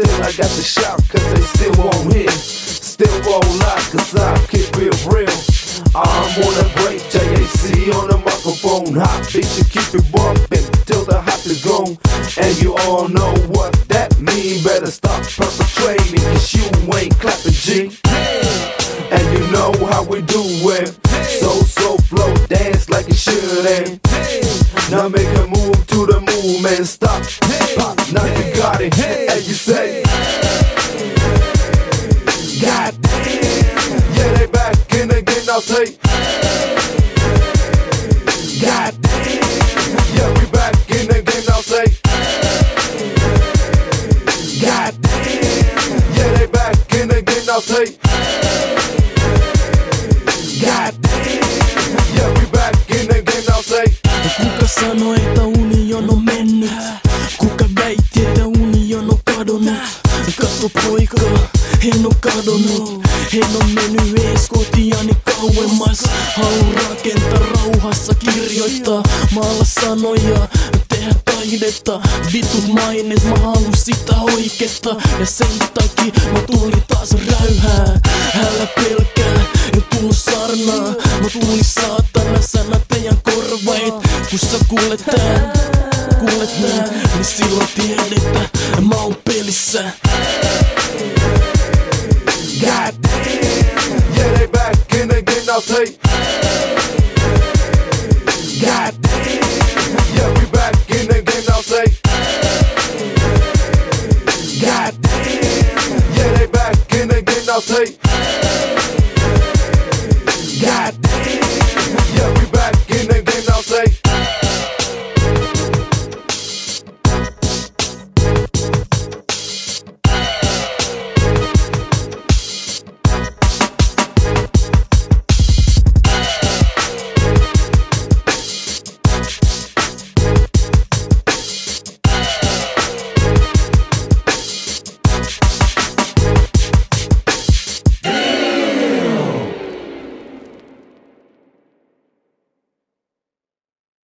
still I got the shout, cause they still won't hear. Still won't lie, cause I keep it real. I'm on a break, JAC on the microphone. Hot beat, you keep it bumping till the hop is gone. And you all know what that mean. Better stop perpetrating, cause you ain't clapping G. And you know how we do it. So flow, dance like it should end. Now make a move to the movement. Stop, pop, now you got it. And you say, God damn. Yeah, they back in again, I'll say, God damn. Yeah, we back in again, I'll say, God damn. Yeah, they back in again, I'll say, God damn. Yeah, we back in again, I'll say. Kuka sanoi, että union on mennyt? Kuka väitti, että union on kadonnut? Katso poika, en oo kadonnut. En oo mennyt ees kotiani kauemmas. Haluun rakentaa rauhassa, kirjoittaa, maalla sanoja, tehdä taidetta. Vitun mainet, mä haluun sitä oikeetta. Ja sen takia mä tulin taas räyhää. Älä pelkää, en tullut sarnaa. Mä tulin saatana sana teidän korvait. Kun sä kuulet tän, niin silloin tiedettä, mä oon pelissä. God damn. Yeah, they back in again, I'll say, God damn. Yeah, we back in again, I'll say, God damn. Yeah, they back in again, I'll say.